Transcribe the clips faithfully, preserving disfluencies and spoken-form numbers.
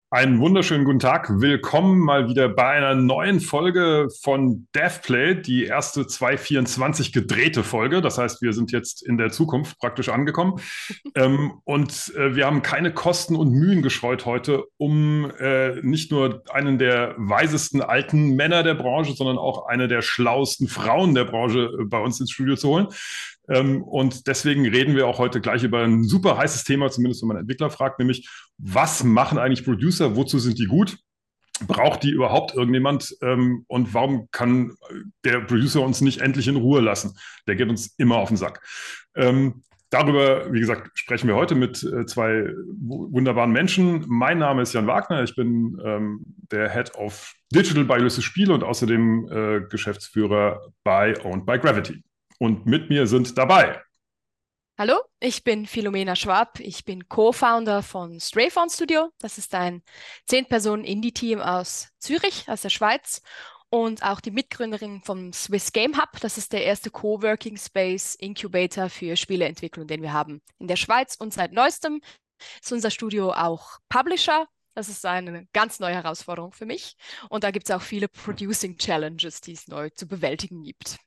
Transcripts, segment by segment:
Einen wunderschönen guten Tag. Willkommen mal wieder bei einer neuen Folge von DevPlay, die erste zwanzig vierundzwanzig gedrehte Folge. Das heißt, wir sind jetzt in der Zukunft praktisch angekommen. Ähm, und äh, wir haben keine Kosten und Mühen gescheut heute, um äh, nicht nur einen der weisesten alten Männer der Branche, sondern auch eine der schlauesten Frauen der Branche äh, bei uns ins Studio zu holen. Ähm, und deswegen reden wir auch heute gleich über ein super heißes Thema, zumindest wenn man Entwickler fragt, nämlich was machen eigentlich Producer, wozu sind die gut? Braucht die überhaupt irgendjemand? Ähm, und warum kann der Producer uns nicht endlich in Ruhe lassen? Der geht uns immer auf den Sack. Ähm, darüber, wie gesagt, sprechen wir heute mit äh, zwei wunderbaren Menschen. Mein Name ist Jan Wagner. Ich bin ähm, der Head of Digital bei Ulysses Spiele und außerdem äh, Geschäftsführer bei Owned by Gravity. Und mit mir sind dabei. Hallo, ich bin Philomena Schwab. Ich bin Co-Founder von Strayfound Studio. Das ist ein zehn-Personen-Indie-Team aus Zürich, aus der Schweiz. Und auch die Mitgründerin vom Swiss Game Hub. Das ist der erste Coworking Space Incubator für Spieleentwicklung, den wir haben in der Schweiz. Und seit neuestem ist unser Studio auch Publisher. Das ist eine ganz neue Herausforderung für mich. Und da gibt es auch viele Producing Challenges, die es neu zu bewältigen gibt.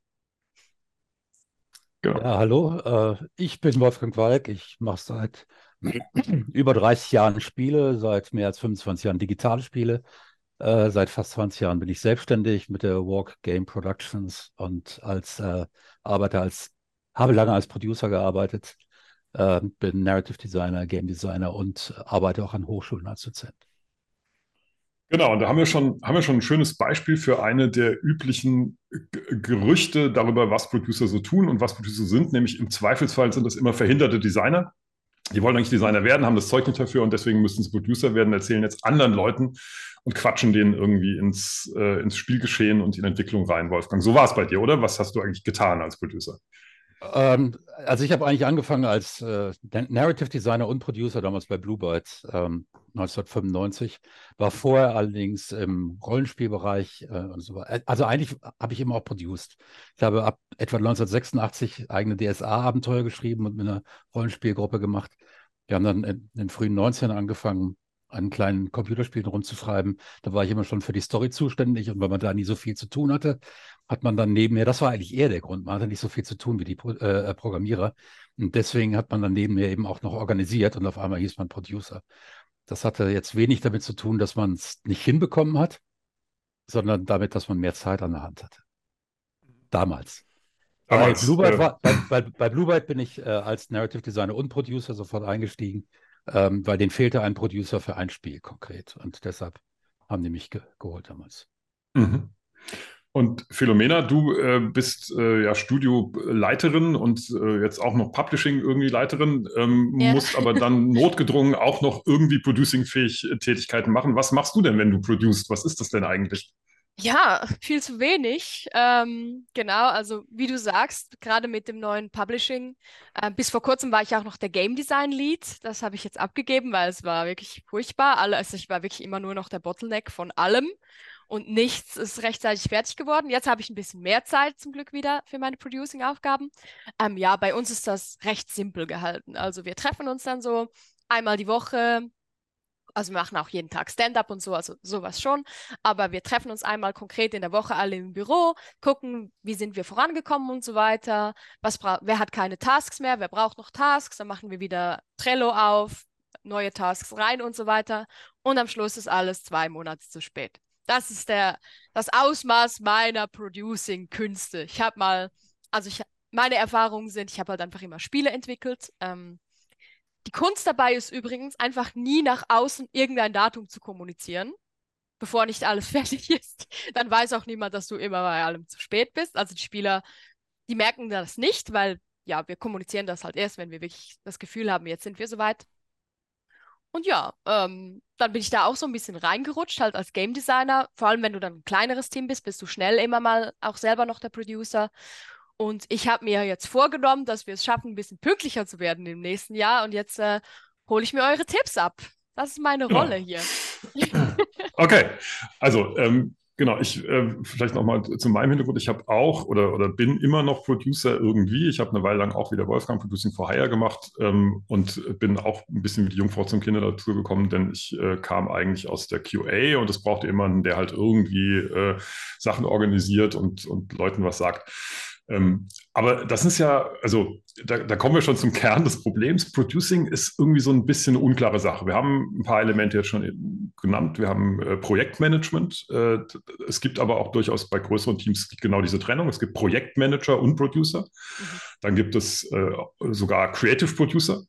Genau. Ja, hallo, äh, ich bin Wolfgang Walk. Ich mache seit über dreißig Jahren Spiele, seit mehr als fünfundzwanzig Jahren digitale Spiele. Äh, seit fast zwanzig Jahren bin ich selbstständig mit der Walk Game Productions und als äh, Arbeiter als, habe lange als Producer gearbeitet, äh, bin Narrative Designer, Game Designer und arbeite auch an Hochschulen als Dozent. Genau, und da haben wir schon, haben wir schon ein schönes Beispiel für eine der üblichen G Gerüchte darüber, was Producer so tun und was Producer sind. Nämlich im Zweifelsfall sind das immer verhinderte Designer. Die wollen eigentlich Designer werden, haben das Zeug nicht dafür und deswegen müssen sie Producer werden, erzählen jetzt anderen Leuten und quatschen denen irgendwie ins, äh, ins Spielgeschehen und in Entwicklung rein, Wolfgang. So war es bei dir, oder? Was hast du eigentlich getan als Producer? Ähm, also ich habe eigentlich angefangen als äh, Narrative Designer und Producer damals bei Blue Byte ähm, neunzehnhundertfünfundneunzig, war vorher allerdings im Rollenspielbereich äh, und so weiter. Also eigentlich habe ich immer auch produced. Ich habe ab etwa neunzehnhundertsechsundachtzig eigene D S A-Abenteuer geschrieben und mit einer Rollenspielgruppe gemacht. Wir haben dann in den frühen neunzigern angefangen, an kleinen Computerspielen rumzuschreiben. Da war ich immer schon für die Story zuständig und weil man da nie so viel zu tun hatte, hat man dann nebenher, das war eigentlich eher der Grund, man hatte nicht so viel zu tun wie die Pro, äh, Programmierer und deswegen hat man dann nebenher eben auch noch organisiert und auf einmal hieß man Producer. Das hatte jetzt wenig damit zu tun, dass man es nicht hinbekommen hat, sondern damit, dass man mehr Zeit an der Hand hatte. Damals. Bei Damals, Bluebird äh, war, bei, bei, bei Bluebird bin ich äh, als Narrative Designer und Producer sofort eingestiegen, ähm, weil denen fehlte ein Producer für ein Spiel konkret. Und deshalb haben die mich ge geholt damals. mhm. Und Philomena, du äh, bist äh, ja Studioleiterin und äh, jetzt auch noch Publishing-irgendwie-Leiterin, ähm, Ja. musst aber dann notgedrungen auch noch irgendwie producing-fähig äh, Tätigkeiten machen. Was machst du denn, wenn du produced? Was ist das denn eigentlich? Ja, viel zu wenig. Ähm, genau, also wie du sagst, gerade mit dem neuen Publishing, äh, bis vor kurzem war ich auch noch der Game Design Lead. Das habe ich jetzt abgegeben, weil es war wirklich furchtbar. Alle, also ich war wirklich immer nur noch der Bottleneck von allem und nichts ist rechtzeitig fertig geworden. Jetzt habe ich ein bisschen mehr Zeit zum Glück wieder für meine Producing-Aufgaben. Ähm, ja, bei uns ist das recht simpel gehalten. Also wir treffen uns dann so einmal die Woche. Also wir machen auch jeden Tag Stand-up und so, also sowas schon. Aber wir treffen uns einmal konkret in der Woche alle im Büro, gucken, wie sind wir vorangekommen und so weiter. Was bra wer hat keine Tasks mehr, wer braucht noch Tasks? Dann machen wir wieder Trello auf, neue Tasks rein und so weiter. Und am Schluss ist alles zwei Monate zu spät. Das ist der, das Ausmaß meiner Producing-Künste. Ich habe mal, also ich, meine Erfahrungen sind, ich habe halt einfach immer Spiele entwickelt. Ähm, die Kunst dabei ist übrigens, einfach nie nach außen irgendein Datum zu kommunizieren, bevor nicht alles fertig ist. Dann weiß auch niemand, dass du immer bei allem zu spät bist. Also die Spieler, die merken das nicht, weil ja, wir kommunizieren das halt erst, wenn wir wirklich das Gefühl haben, jetzt sind wir soweit. Und ja, ähm, dann bin ich da auch so ein bisschen reingerutscht, halt als Game Designer. Vor allem, wenn du dann ein kleineres Team bist, bist du schnell immer mal auch selber noch der Producer. Und ich habe mir jetzt vorgenommen, dass wir es schaffen, ein bisschen pünktlicher zu werden im nächsten Jahr. Und jetzt äh, hole ich mir eure Tipps ab. Das ist meine Rolle Genau. hier. Okay, also ähm, Genau, ich äh, vielleicht nochmal zu meinem Hintergrund. Ich habe auch oder, oder bin immer noch Producer irgendwie. Ich habe eine Weile lang auch wieder Wolfgang Producing for Hire gemacht ähm, und bin auch ein bisschen wie die Jungfrau zum Kinder dazu gekommen, denn ich äh, kam eigentlich aus der Q A und es brauchte jemanden, der halt irgendwie äh, Sachen organisiert und, und Leuten was sagt. Ähm, aber das ist ja, also da, da kommen wir schon zum Kern des Problems. Producing ist irgendwie so ein bisschen eine unklare Sache. Wir haben ein paar Elemente jetzt schon genannt. Wir haben äh, Projektmanagement. Äh, es gibt aber auch durchaus bei größeren Teams genau diese Trennung. Es gibt Projektmanager und Producer. Mhm. Dann gibt es äh, sogar Creative Producer.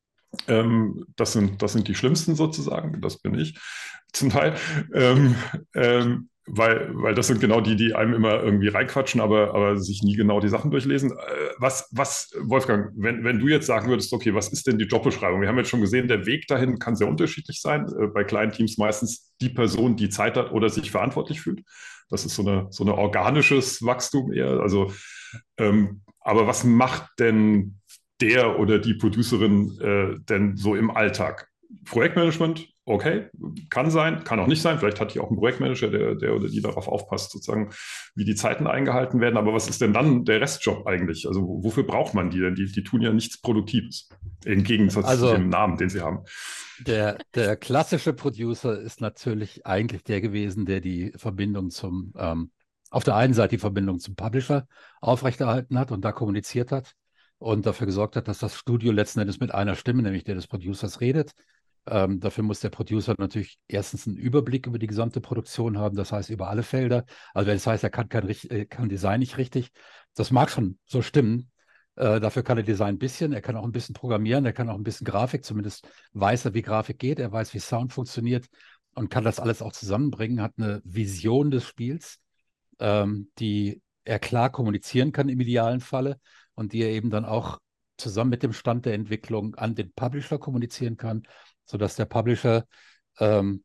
Ähm, das sind, das sind die schlimmsten sozusagen. Das bin ich zum Teil. Ähm, ähm, weil, weil das sind genau die, die einem immer irgendwie reinquatschen, aber, aber sich nie genau die Sachen durchlesen. Äh, was, was, Wolfgang, wenn, wenn du jetzt sagen würdest, okay, was ist denn die Jobbeschreibung? Wir haben jetzt schon gesehen, der Weg dahin kann sehr unterschiedlich sein. Äh, bei kleinen Teams meistens die Person, die Zeit hat oder sich verantwortlich fühlt. Das ist so eine, so eine organisches Wachstum eher. Also, ähm, aber was macht denn der oder die Producerin äh, denn so im Alltag? Projektmanagement, okay, kann sein, kann auch nicht sein. Vielleicht hat die auch einen Projektmanager, der, der oder die darauf aufpasst, sozusagen, wie die Zeiten eingehalten werden. Aber was ist denn dann der Restjob eigentlich? Also wofür braucht man die denn? Die, die tun ja nichts Produktives, im Gegensatz Also, zu dem Namen, den sie haben. Der, der klassische Producer ist natürlich eigentlich der gewesen, der die Verbindung zum, ähm, auf der einen Seite die Verbindung zum Publisher aufrechterhalten hat und da kommuniziert hat und dafür gesorgt hat, dass das Studio letzten Endes mit einer Stimme, nämlich der des Producers, redet. Ähm, dafür muss der Producer natürlich erstens einen Überblick über die gesamte Produktion haben, das heißt über alle Felder. Also wenn es heißt, er kann kein Richt- äh, kann Design nicht richtig, das mag schon so stimmen. Äh, dafür kann er Design ein bisschen, er kann auch ein bisschen programmieren, er kann auch ein bisschen Grafik, zumindest weiß er, wie Grafik geht, er weiß, wie Sound funktioniert und kann das alles auch zusammenbringen, hat eine Vision des Spiels, ähm, die er klar kommunizieren kann im idealen Falle und die er eben dann auch zusammen mit dem Stand der Entwicklung an den Publisher kommunizieren kann, sodass der Publisher ähm,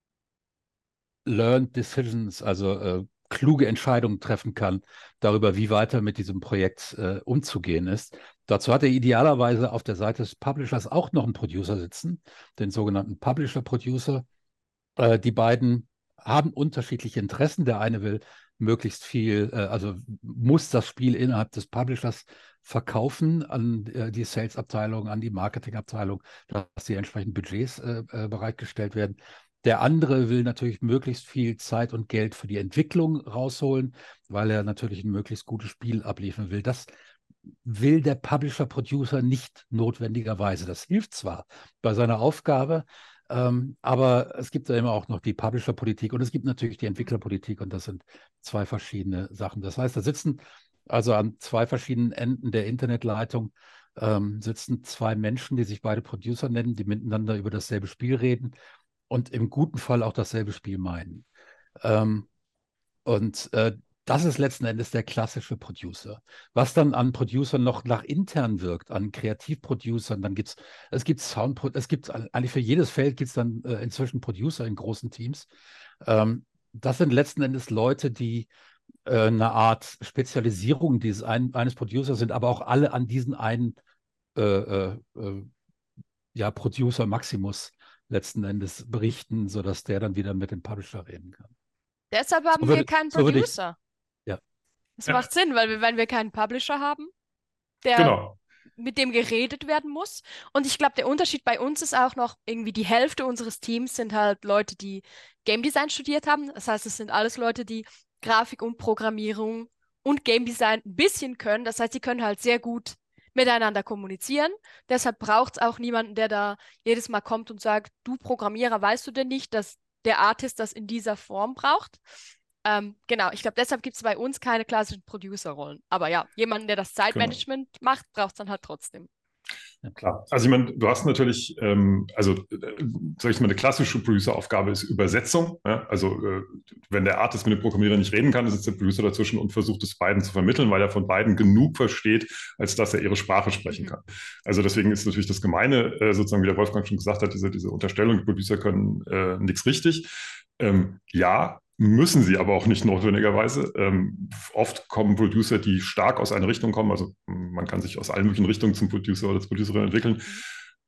learned decisions, also äh, kluge Entscheidungen treffen kann darüber, wie weiter mit diesem Projekt äh, umzugehen ist. Dazu hat er idealerweise auf der Seite des Publishers auch noch einen Producer sitzen, den sogenannten Publisher-Producer. Äh, die beiden haben unterschiedliche Interessen. Der eine will möglichst viel, äh, also muss das Spiel innerhalb des Publishers verkaufen an äh, die Sales-Abteilung, an die Marketing-Abteilung, dass die entsprechenden Budgets äh, äh, bereitgestellt werden. Der andere will natürlich möglichst viel Zeit und Geld für die Entwicklung rausholen, weil er natürlich ein möglichst gutes Spiel abliefern will. Das will der Publisher-Producer nicht notwendigerweise. Das hilft zwar bei seiner Aufgabe, ähm, aber es gibt ja immer auch noch die Publisher-Politik und es gibt natürlich die Entwicklerpolitik und das sind zwei verschiedene Sachen. Das heißt, da sitzen also an zwei verschiedenen Enden der Internetleitung ähm, sitzen zwei Menschen, die sich beide Producer nennen, die miteinander über dasselbe Spiel reden und im guten Fall auch dasselbe Spiel meinen. Ähm, und äh, das ist letzten Endes der klassische Producer. Was dann an Producern noch nach intern wirkt, an Kreativproducern, dann gibt es, es gibt Sound, es gibt eigentlich für jedes Feld gibt es dann äh, inzwischen Producer in großen Teams. Ähm, das sind letzten Endes Leute, die äh, eine Art Spezialisierung dieses ein, eines Producers sind, aber auch alle an diesen einen äh, äh, äh, ja, Producer Maximus letzten Endes berichten, sodass der dann wieder mit dem Publisher reden kann. Deshalb So haben wir würde, keinen so würde ich, Producer. ja. Das Ja, macht Sinn, weil wir, wenn wir keinen Publisher haben, der genau. mit dem geredet werden muss. Und ich glaube, der Unterschied bei uns ist auch noch, irgendwie die Hälfte unseres Teams sind halt Leute, die Game Design studiert haben. Das heißt, es sind alles Leute, die Grafik und Programmierung und Game Design ein bisschen können. Das heißt, sie können halt sehr gut miteinander kommunizieren. Deshalb braucht es auch niemanden, der da jedes Mal kommt und sagt, du Programmierer, weißt du denn nicht, dass der Artist das in dieser Form braucht? Ähm, genau, ich glaube, deshalb gibt es bei uns keine klassischen Producer-Rollen. Aber ja, jemanden, der das Genau. Zeitmanagement macht, braucht es dann halt trotzdem. Klar. Also ich meine, du hast natürlich, ähm, also äh, sag ich mal, eine klassische Producer-Aufgabe ist Übersetzung. Ja? Also äh, wenn der Artist mit dem Programmierer nicht reden kann, sitzt der Producer dazwischen und versucht es beiden zu vermitteln, weil er von beiden genug versteht, als dass er ihre Sprache sprechen Mhm. kann. Also deswegen ist natürlich das Gemeine, äh, sozusagen, wie der Wolfgang schon gesagt hat, diese, diese Unterstellung, die Producer können äh, nichts richtig. Ähm, ja, müssen sie aber auch nicht notwendigerweise. Ähm, oft kommen Producer, die stark aus einer Richtung kommen. Also man kann sich aus allen möglichen Richtungen zum Producer oder zur Producerin entwickeln.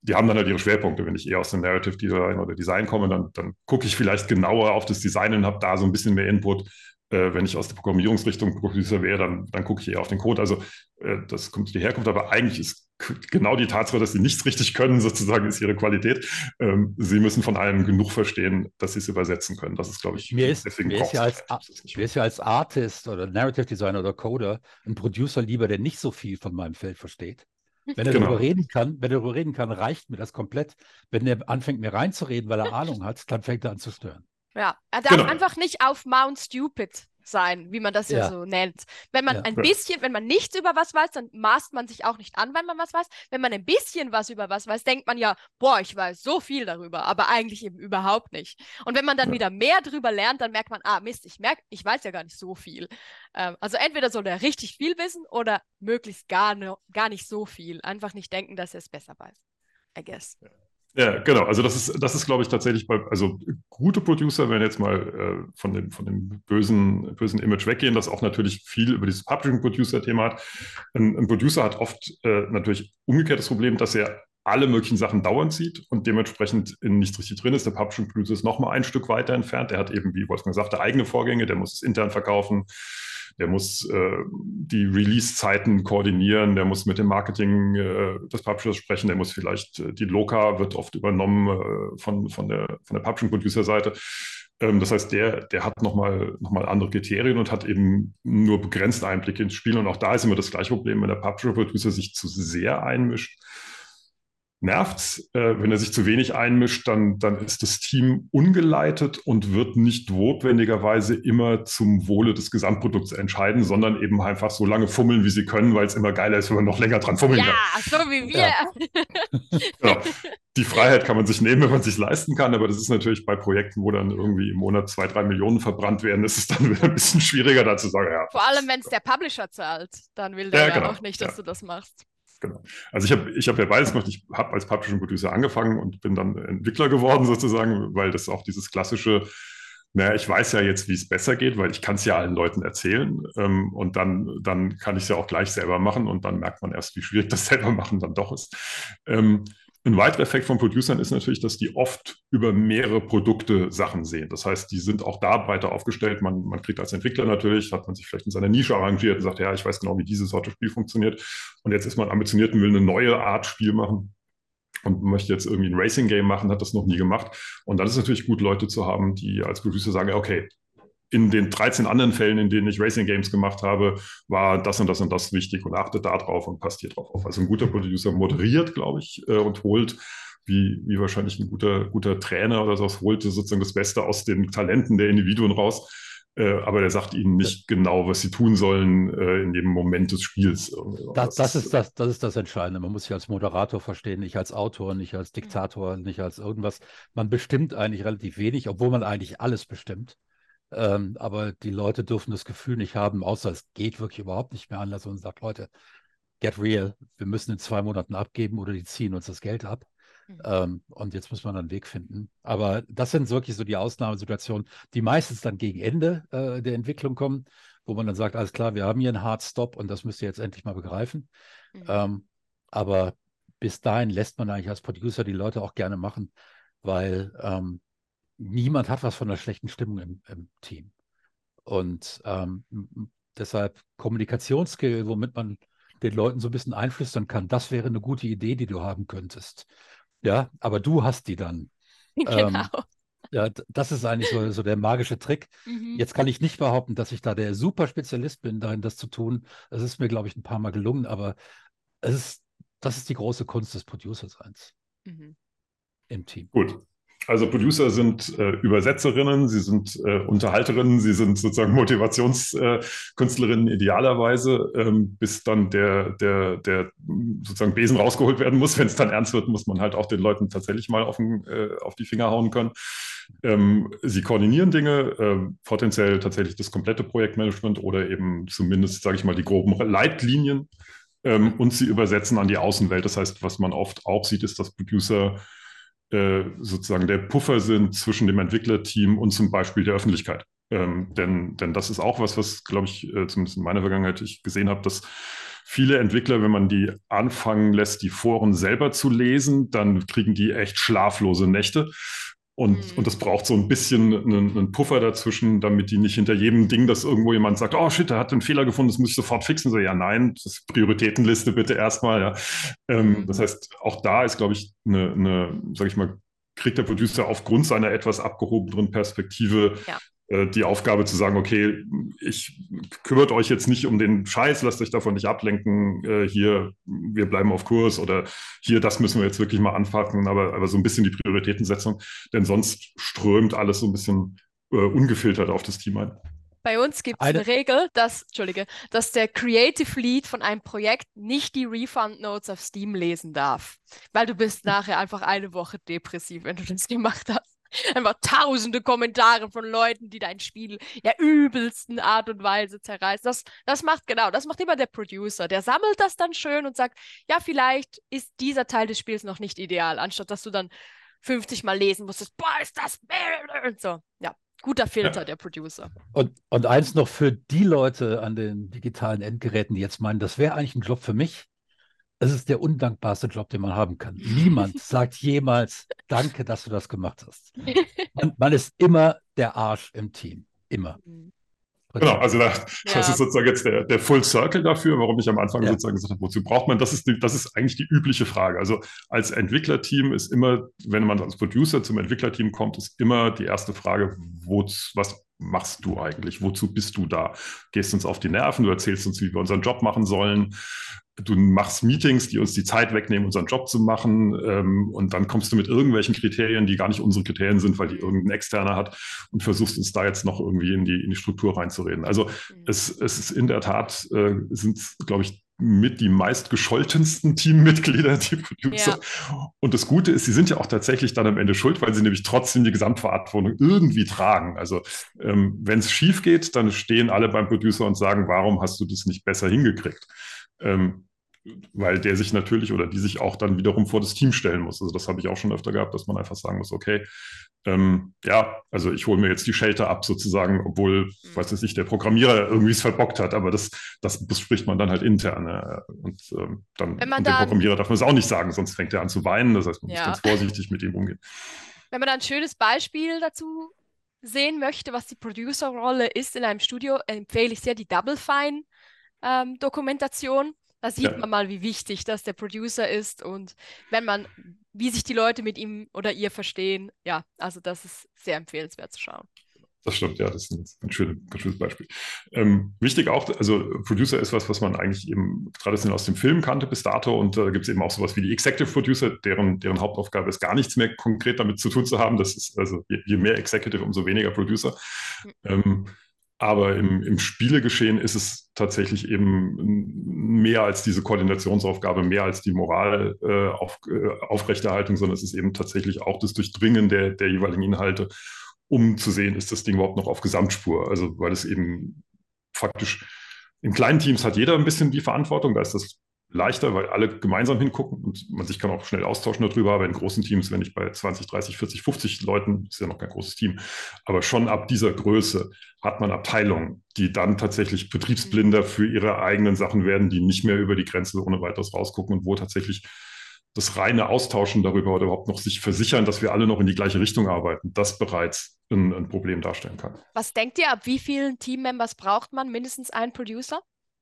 die haben dann halt ihre Schwerpunkte. Wenn ich eher aus dem Narrative Design oder Design komme, dann, dann gucke ich vielleicht genauer auf das Design und habe da so ein bisschen mehr Input. Äh, wenn ich aus der Programmierungsrichtung Producer wäre, dann, dann gucke ich eher auf den Code. Also äh, das kommt die Herkunft, aber eigentlich ist genau die Tatsache, dass sie nichts richtig können, sozusagen, ist ihre Qualität. Ähm, sie müssen von allem genug verstehen, dass sie es übersetzen können. Das ist, glaube ich, mir ist, deswegen mir ist, ja als, nicht mir ist ja als Artist oder Narrative Designer oder Coder ein Producer lieber, der nicht so viel von meinem Feld versteht. Wenn er Genau. darüber reden kann, wenn er darüber reden kann, reicht mir das komplett. Wenn er anfängt, mir reinzureden, weil er Ahnung hat, dann fängt er an zu stören. Ja, er darf Genau. einfach nicht auf Mount Stupid sein, wie man das ja, Ja. so nennt. Wenn man Ja. ein Ja. bisschen, wenn man nichts über was weiß, dann maßt man sich auch nicht an, wenn man was weiß. Wenn man ein bisschen was über was weiß, denkt man ja, boah, ich weiß so viel darüber, aber eigentlich eben überhaupt nicht. Und wenn man dann Ja. wieder mehr drüber lernt, dann merkt man, ah, Mist, ich merke, ich weiß ja gar nicht so viel. Ähm, also entweder soll er richtig viel wissen oder möglichst gar, ne, gar nicht so viel. Einfach nicht denken, dass er es besser weiß. I guess. Ja. Ja, genau. Also das ist, das ist, glaube ich, tatsächlich bei, also gute Producer, wenn wir jetzt mal äh, von dem, von dem bösen, bösen Image weggehen, das auch natürlich viel über dieses Publishing-Producer-Thema hat. Ein, ein Producer hat oft äh, natürlich umgekehrt das Problem, dass er alle möglichen Sachen dauernd sieht und dementsprechend nicht richtig drin ist. Der Publishing-Producer ist noch mal ein Stück weiter entfernt. Der hat eben, wie Wolfgang sagte, eigene Vorgänge, der muss es intern verkaufen. Der muss äh, die Release-Zeiten koordinieren, der muss mit dem Marketing äh, des Publishers sprechen, der muss vielleicht, äh, die Loka wird oft übernommen äh, von, von der, von der Publishing-Producer-Seite. Ähm, das heißt, der, der hat nochmal noch mal andere Kriterien und hat eben nur begrenzt Einblicke ins Spiel. Und auch da ist immer das gleiche Problem, wenn der Publisher-Producer sich zu sehr einmischt. Nervt's, äh, wenn er sich zu wenig einmischt, dann, dann ist das Team ungeleitet und wird nicht notwendigerweise immer zum Wohle des Gesamtprodukts entscheiden, sondern eben einfach so lange fummeln, wie sie können, weil es immer geiler ist, wenn man noch länger dran fummeln Ja, kann. so wie wir. Ja. Genau. Die Freiheit kann man sich nehmen, wenn man sich leisten kann, aber das ist natürlich bei Projekten, wo dann irgendwie im Monat zwei, drei Millionen verbrannt werden, ist es dann wieder ein bisschen schwieriger, da zu sagen, ja. Vor allem, wenn es der Publisher zahlt, dann will der Ja, ja, genau. auch nicht, dass Ja. du das machst. Genau. Also ich habe ich hab ja beides gemacht. Ich habe als Publishing-Producer angefangen und bin dann Entwickler geworden sozusagen, weil das auch dieses klassische, naja, ich weiß ja jetzt, wie es besser geht, weil ich kann es ja allen Leuten erzählen ähm, und dann, dann kann ich es ja auch gleich selber machen und dann merkt man erst, wie schwierig das selber machen dann doch ist. Ähm, Ein weiterer Effekt von Producern ist natürlich, dass die oft über mehrere Produkte Sachen sehen. Das heißt, die sind auch da breiter aufgestellt. Man, man kriegt als Entwickler natürlich, hat man sich vielleicht in seiner Nische arrangiert und sagt, ja, ich weiß genau, wie diese Sorte Spiel funktioniert. Und jetzt ist man ambitioniert und will eine neue Art Spiel machen und möchte jetzt irgendwie ein Racing-Game machen, hat das noch nie gemacht. Und dann ist es natürlich gut, Leute zu haben, die als Producer sagen, okay, in den dreizehn anderen Fällen, in denen ich Racing Games gemacht habe, war das und das und das wichtig und achtet da drauf und passt hier drauf auf. Also ein guter Producer moderiert, glaube ich, äh, und holt, wie, wie wahrscheinlich ein guter, guter Trainer oder sowas, holt sozusagen das Beste aus den Talenten der Individuen raus. Äh, aber der sagt ihnen nicht genau, was sie tun sollen äh, in dem Moment des Spiels. Das, das, ist das, das ist das Entscheidende. Man muss sich als Moderator verstehen, nicht als Autor, nicht als Diktator, nicht als irgendwas. Man bestimmt eigentlich relativ wenig, obwohl man eigentlich alles bestimmt. Ähm, aber die Leute dürfen das Gefühl nicht haben, außer es geht wirklich überhaupt nicht mehr anders und sagt, Leute, get real, wir müssen in zwei Monaten abgeben oder die ziehen uns das Geld ab. Mhm. Ähm, und jetzt muss man einen Weg finden. Aber das sind wirklich so die Ausnahmesituationen, die meistens dann gegen Ende äh, der Entwicklung kommen, wo man dann sagt, alles klar, wir haben hier einen Hard Stop und das müsst ihr jetzt endlich mal begreifen. Mhm. Ähm, aber bis dahin lässt man eigentlich als Producer die Leute auch gerne machen, weil ähm, niemand hat was von einer schlechten Stimmung im, im Team. Und ähm, deshalb Kommunikationsskill, womit man den Leuten so ein bisschen einflüstern kann, das wäre eine gute Idee, die du haben könntest. Ja, aber du hast die dann. Genau. Ähm, ja, das ist eigentlich so, so der magische Trick. Mhm. Jetzt kann ich nicht behaupten, dass ich da der super Spezialist bin, darin das zu tun. Das ist mir, glaube ich, ein paar Mal gelungen, aber es ist, das ist die große Kunst des Producerseins mhm. im Team. Gut. Also Producer sind äh, Übersetzerinnen, sie sind äh, Unterhalterinnen, sie sind sozusagen Motivationskünstlerinnen äh, idealerweise, ähm, bis dann der, der, der sozusagen Besen rausgeholt werden muss. Wenn es dann ernst wird, muss man halt auch den Leuten tatsächlich mal auf, den, äh, auf die Finger hauen können. Ähm, sie koordinieren Dinge, äh, potenziell tatsächlich das komplette Projektmanagement oder eben zumindest, sage ich mal, die groben Leitlinien. Ähm, und sie übersetzen an die Außenwelt. Das heißt, was man oft auch sieht, ist, dass Producer sozusagen der Puffer sind zwischen dem Entwicklerteam und zum Beispiel der Öffentlichkeit. Ähm, denn, denn das ist auch was, was, glaube ich, äh, zumindest in meiner Vergangenheit ich gesehen habe, dass viele Entwickler, wenn man die anfangen lässt, die Foren selber zu lesen, dann kriegen die echt schlaflose Nächte. Und, Mhm. und das braucht so ein bisschen einen, einen Puffer dazwischen, damit die nicht hinter jedem Ding, dass irgendwo jemand sagt, oh shit, der hat einen Fehler gefunden, das muss ich sofort fixen. So, ja, nein, das ist Prioritätenliste bitte erstmal. Ja. Ähm, Mhm. das heißt, auch da ist, glaube ich, eine, eine, sag ich mal, kriegt der Producer aufgrund seiner etwas abgehobeneren Perspektive Ja. äh, die Aufgabe zu sagen, okay, ich kümmert euch jetzt nicht um den Scheiß, lasst euch davon nicht ablenken, äh, hier, wir bleiben auf Kurs oder hier, das müssen wir jetzt wirklich mal anpacken, aber, aber so ein bisschen die Prioritätensetzung, denn sonst strömt alles so ein bisschen äh, ungefiltert auf das Team ein. Bei uns gibt es Eine, eine Regel, dass, Entschuldige, dass der Creative Lead von einem Projekt nicht die Refund Notes auf Steam lesen darf. Weil du bist nachher einfach eine Woche depressiv, wenn du das gemacht hast. Einfach tausende Kommentare von Leuten, die dein Spiel ja übelsten Art und Weise zerreißen. Das, das macht, genau, das macht immer der Producer. Der sammelt das dann schön und sagt, ja, vielleicht ist dieser Teil des Spiels noch nicht ideal, anstatt dass du dann fünfzig Mal lesen musstest, boah, ist das und so. Ja, guter Filter, Ja. der Producer. und, und eins noch für die Leute an den digitalen Endgeräten, die jetzt meinen, das wäre eigentlich ein Job für mich. Es ist der undankbarste Job, den man haben kann. Niemand sagt jemals, danke, dass du das gemacht hast. Man, man ist immer der Arsch im Team. Immer. Genau, also da, das Ja. ist sozusagen jetzt der, der Full Circle dafür, warum ich am Anfang Ja. sozusagen gesagt habe, wozu braucht man, das ist, die, das ist eigentlich die übliche Frage. Also als Entwicklerteam ist immer, wenn man als Producer zum Entwicklerteam kommt, ist immer die erste Frage, wo, was machst du eigentlich? Wozu bist du da? Gehst uns auf die Nerven, du erzählst uns, wie wir unseren Job machen sollen. Du machst Meetings, die uns die Zeit wegnehmen, unseren Job zu machen. Ähm, und dann kommst du mit irgendwelchen Kriterien, die gar nicht unsere Kriterien sind, weil die irgendein Externer hat und versuchst uns da jetzt noch irgendwie in die, in die Struktur reinzureden. Also Mhm. es, es ist in der Tat, äh, sind, glaube ich, mit die meist gescholtensten Teammitglieder, die Producer. Ja. Und das Gute ist, sie sind ja auch tatsächlich dann am Ende schuld, weil sie nämlich trotzdem die Gesamtverantwortung irgendwie tragen. Also ähm, wenn es schief geht, dann stehen alle beim Producer und sagen, warum hast du das nicht besser hingekriegt? Ähm, weil der sich natürlich oder die sich auch dann wiederum vor das Team stellen muss. Also das habe ich auch schon öfter gehabt, dass man einfach sagen muss, okay, ähm, ja, also ich hole mir jetzt die Shelter ab sozusagen, obwohl, mhm. weiß ich nicht, der Programmierer irgendwie es verbockt hat, aber das, das bespricht man dann halt intern. Äh, und ähm, dann Wenn man und dem dann, Programmierer darf man es auch nicht sagen, sonst fängt er an zu weinen. Das heißt, man ja. muss ganz vorsichtig mit ihm umgehen. Wenn man dann ein schönes Beispiel dazu sehen möchte, was die Producer-Rolle ist in einem Studio, empfehle ich sehr die Double Fine ähm, Dokumentation. Da sieht ja. man mal, wie wichtig das der Producer ist und wenn man, wie sich die Leute mit ihm oder ihr verstehen. Ja, also das ist sehr empfehlenswert zu schauen. Das stimmt, ja, das ist ein schönes, ein schönes Beispiel. Ähm, wichtig auch, also Producer ist was, was man eigentlich eben traditionell aus dem Film kannte bis dato und da äh, gibt es eben auch sowas wie die Executive Producer, deren, deren Hauptaufgabe ist, gar nichts mehr konkret damit zu tun zu haben. Das ist also je, je mehr Executive, umso weniger Producer. Mhm. Ähm, aber im, im Spielegeschehen ist es tatsächlich eben mehr als diese Koordinationsaufgabe, mehr als die Moral äh, auf, äh, Aufrechterhaltung, sondern es ist eben tatsächlich auch das Durchdringen der, der jeweiligen Inhalte, um zu sehen, ist das Ding überhaupt noch auf Gesamtspur. Also weil es eben faktisch in kleinen Teams hat jeder ein bisschen die Verantwortung, da ist das leichter, weil alle gemeinsam hingucken und man sich kann auch schnell austauschen darüber, aber in großen Teams, wenn ich bei zwanzig, dreißig, vierzig, fünfzig Leuten, ist ja noch kein großes Team, aber schon ab dieser Größe hat man Abteilungen, die dann tatsächlich Betriebsblinder für ihre eigenen Sachen werden, die nicht mehr über die Grenze ohne weiteres rausgucken und wo tatsächlich das reine Austauschen darüber oder überhaupt noch sich versichern, dass wir alle noch in die gleiche Richtung arbeiten, das bereits ein, ein Problem darstellen kann. Was denkt ihr, ab wie vielen Teammembers braucht man mindestens einen Producer?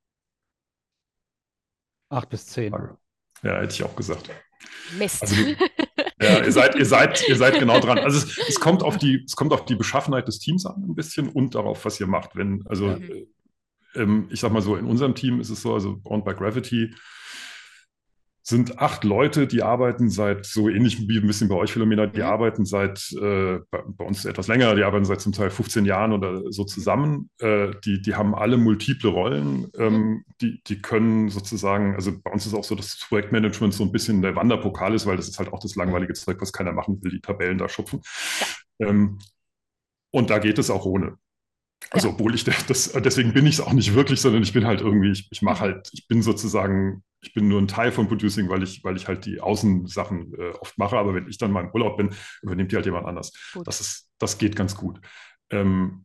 Acht bis zehn. Ja, hätte ich auch gesagt. Mist. Also, ja, ihr seid, ihr seid, ihr seid genau dran. Also es, es kommt auf die, es kommt auf die Beschaffenheit des Teams an ein bisschen und darauf, was ihr macht. Wenn, also mhm. ähm, ich sag mal so, in unserem Team ist es so, also Bound by Gravity sind acht Leute, die arbeiten seit, so ähnlich wie ein bisschen bei euch, Philomena, die mhm. arbeiten seit, äh, bei, bei uns etwas länger, die arbeiten seit zum Teil fünfzehn Jahren oder so zusammen. Äh, die, die haben alle multiple Rollen, ähm, mhm. die, die können sozusagen, also bei uns ist auch so, dass das Projektmanagement so ein bisschen der Wanderpokal ist, weil das ist halt auch das langweilige Zeug, was keiner machen will, die Tabellen da schupfen. Ja. Ähm, und da geht es auch ohne. Also ja. obwohl ich das, deswegen bin ich es auch nicht wirklich, sondern ich bin halt irgendwie, ich, ich mache halt, ich bin sozusagen, ich bin nur ein Teil von Producing, weil ich, weil ich halt die Außensachen äh, oft mache, aber wenn ich dann mal im Urlaub bin, übernimmt die halt jemand anders. Das ist, das geht ganz gut. Ähm,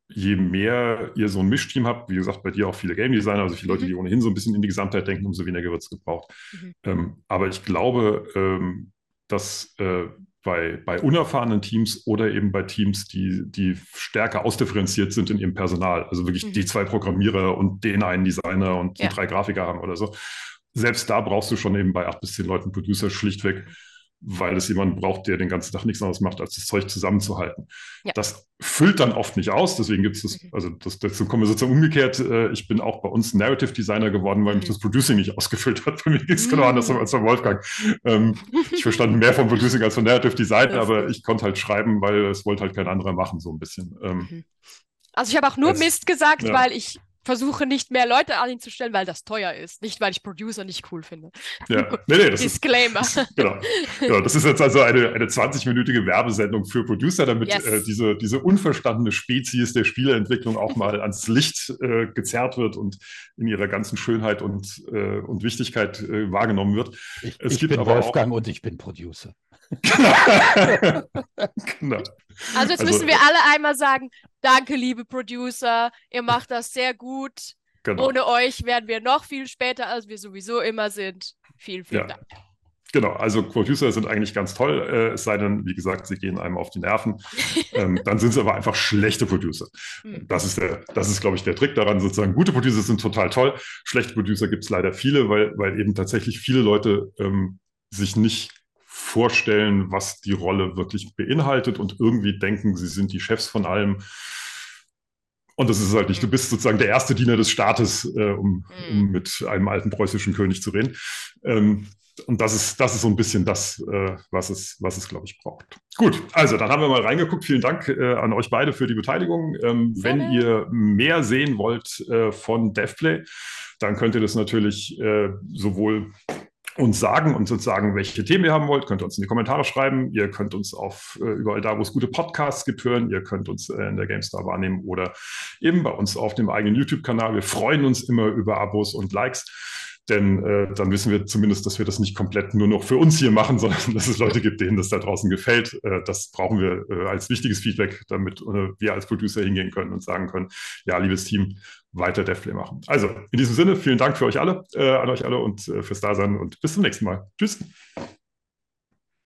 je mehr ihr so ein Mischteam habt, wie gesagt, bei dir auch viele Game Designer, also viele Leute, Mhm. die ohnehin so ein bisschen in die Gesamtheit denken, umso weniger wird es gebraucht. Mhm. Ähm, aber ich glaube, ähm, dass äh, bei, bei unerfahrenen Teams oder eben bei Teams, die, die stärker ausdifferenziert sind in ihrem Personal, also wirklich Mhm. die zwei Programmierer und den einen Designer und die Ja. drei Grafiker haben oder so, selbst da brauchst du schon eben bei acht bis zehn Leuten Producer schlichtweg, weil es jemanden braucht, der den ganzen Tag nichts anderes macht, als das Zeug zusammenzuhalten. Ja. Das füllt dann oft nicht aus, deswegen gibt es das, Mhm. also das, dazu kommen wir sozusagen umgekehrt. Äh, ich bin auch bei uns Narrative Designer geworden, weil mich Mhm. das Producing nicht ausgefüllt hat. Bei mir ging es genau Mhm. andersrum als bei Wolfgang. Ähm, ich verstand mehr von Producing als von Narrative Design, aber Lustig. ich konnte halt schreiben, weil es wollte halt kein anderer machen, so ein bisschen. Ähm, Mhm. Also ich habe auch nur als, Mist gesagt, ja. weil ich versuche nicht mehr Leute an ihn zu stellen, weil das teuer ist. Nicht, weil ich Producer nicht cool finde. Ja, nee, nee, das ist, Disclaimer. das, genau. Genau, das ist jetzt also eine, eine zwanzig-minütige Werbesendung für Producer, damit Yes. äh, diese, diese unverstandene Spezies der Spieleentwicklung auch mal ans Licht äh, gezerrt wird und in ihrer ganzen Schönheit und, äh, und Wichtigkeit äh, wahrgenommen wird. Ich, Es ich gibt bin aber Wolfgang auch und ich bin Producer. genau. Also jetzt Also, müssen wir alle einmal sagen, danke, liebe Producer, ihr macht das sehr gut. genau. Ohne euch wären wir noch viel später, als wir sowieso immer sind. Vielen, vielen Ja. Dank. Genau, also Producer sind eigentlich ganz toll, äh, es sei denn, wie gesagt, sie gehen einem auf die Nerven. Ähm, dann sind sie aber einfach schlechte Producer. Hm. Das ist, der, das ist, glaube ich, der Trick daran, sozusagen. Gute Producer sind total toll, schlechte Producer gibt es leider viele, weil, weil eben tatsächlich viele Leute ähm, sich nicht vorstellen, was die Rolle wirklich beinhaltet und irgendwie denken, sie sind die Chefs von allem. Und das ist es halt nicht. Du bist sozusagen der erste Diener des Staates, äh, um, um Hm. mit einem alten preußischen König zu reden. Ähm, und das ist, das ist so ein bisschen das, äh, was es, was es, glaube ich, braucht. Gut, also dann haben wir mal reingeguckt. Vielen Dank äh, an euch beide für die Beteiligung. Ähm, wenn Gerne. ihr mehr sehen wollt äh, von DevPlay, dann könnt ihr das natürlich äh, sowohl uns sagen und uns sagen, welche Themen ihr haben wollt, könnt ihr uns in die Kommentare schreiben. Ihr könnt uns auf äh, überall da, wo es gute Podcasts gibt, hören. Ihr könnt uns äh, in der GameStar wahrnehmen oder eben bei uns auf dem eigenen YouTube-Kanal. Wir freuen uns immer über Abos und Likes, denn äh, dann wissen wir zumindest, dass wir das nicht komplett nur noch für uns hier machen, sondern dass es Leute gibt, denen das da draußen gefällt. Äh, das brauchen wir äh, als wichtiges Feedback, damit äh, wir als Producer hingehen können und sagen können, ja, liebes Team, weiter DevPlay machen. Also in diesem Sinne, vielen Dank für euch alle, äh, an euch alle und äh, fürs Dasein und bis zum nächsten Mal. Tschüss.